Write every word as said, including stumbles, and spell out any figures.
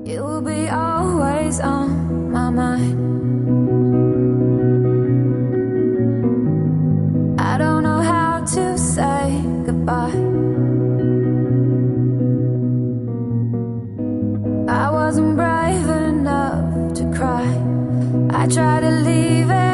You will be always on my mind. I don't know how to say goodbye. I wasn't brave enough to cry. I tried to leave it